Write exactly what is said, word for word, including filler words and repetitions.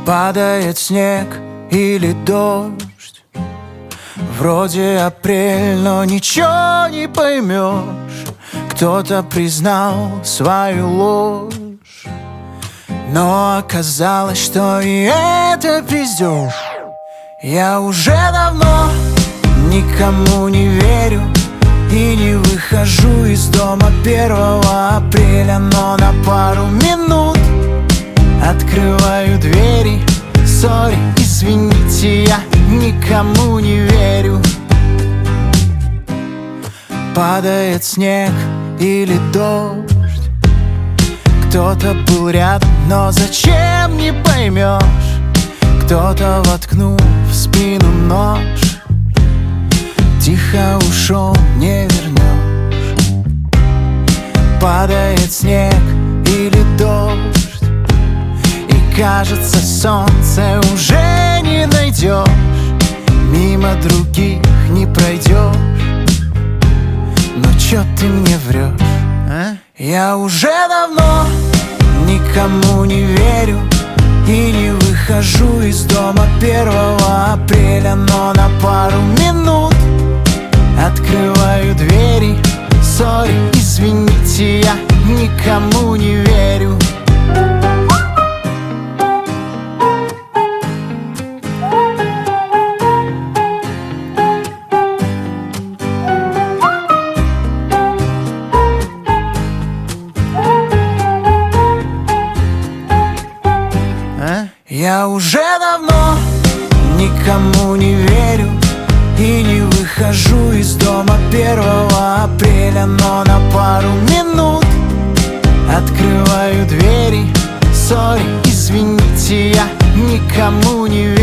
Падает снег или дождь, вроде апрель, но ничего не поймешь. Кто-то признал свою ложь, но оказалось, что и это пиздёж. Я уже давно никому не верю и не выхожу из дома первого апреля, но на пару минут открываю двери. Сори, извините, я никому не верю. Падает снег или дождь, кто-то был рядом, но зачем, не поймешь. Кто-то, воткнув в спину нож, тихо ушел, не вернешь. Падает снег или дождь, и кажется, солнце уже не найдешь. Мимо других не пройдешь, но чё ты мне врешь, а? Я уже давно никому не верю и не выхожу из дома первого апреля, но на пару минут открываю двери. Сори, извините, я никому не верю. Я уже давно никому не верю и не выхожу из дома первого апреля, но на пару минут открываю двери. Сори, извините, я никому не верю.